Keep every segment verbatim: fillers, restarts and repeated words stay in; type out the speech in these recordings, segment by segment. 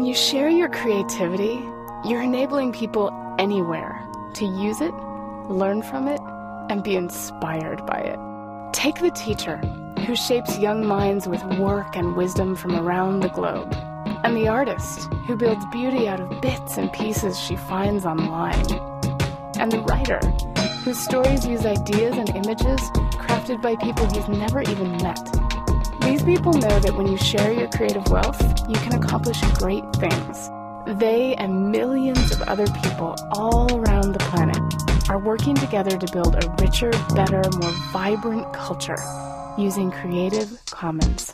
you share your creativity, you're enabling people anywhere to use it, learn from it, and be inspired by it. Take the teacher, who shapes young minds with work and wisdom from around the globe, and the artist, who builds beauty out of bits and pieces she finds online, and the writer, whose stories use ideas and images crafted by people he's never even met. These people know that when you share your creative wealth, you can accomplish great things. They and millions of other people all around the planet are working together to build a richer, better, more vibrant culture using Creative Commons.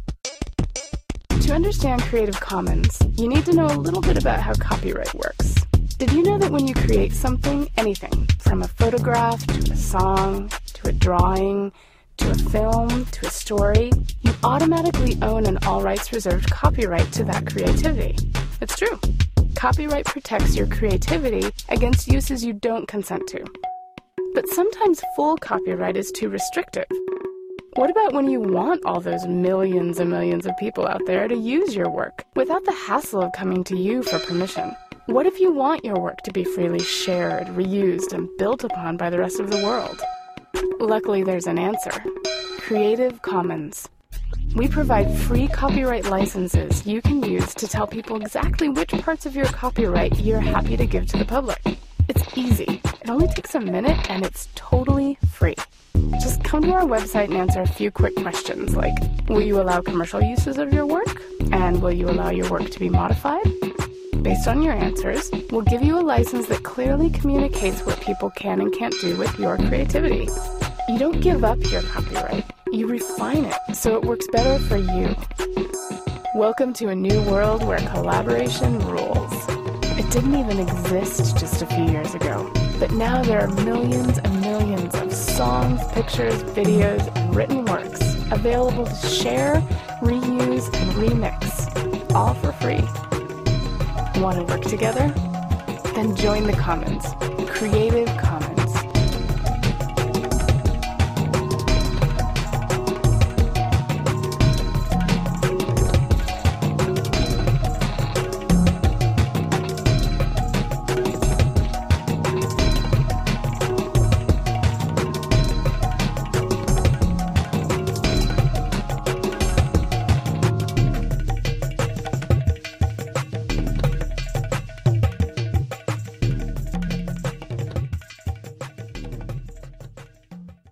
To understand Creative Commons, you need to know a little bit about how copyright works. Did you know that when you create something, anything, from a photograph to a song, to a drawing, to a film, to a story, you automatically own an all rights reserved copyright to that creativity? It's true. Copyright protects your creativity against uses you don't consent to. But sometimes full copyright is too restrictive. What about when you want all those millions and millions of people out there to use your work without the hassle of coming to you for permission? What if you want your work to be freely shared, reused, and built upon by the rest of the world? Luckily, there's an answer. Creative Commons. We provide free copyright licenses you can use to tell people exactly which parts of your copyright you're happy to give to the public. It's easy. It only takes a minute and it's totally free. Just come to our website and answer a few quick questions like, will you allow commercial uses of your work? And will you allow your work to be modified? Based on your answers, we'll give you a license that clearly communicates what people can and can't do with your creativity. You don't give up your copyright. You refine it so it works better for you. Welcome to a new world where collaboration rules. It didn't even exist just a few years ago, but now there are millions and millions of songs, pictures, videos, and written works available to share, reuse, and remix, all for free. Want to work together? Then join the Commons. Creative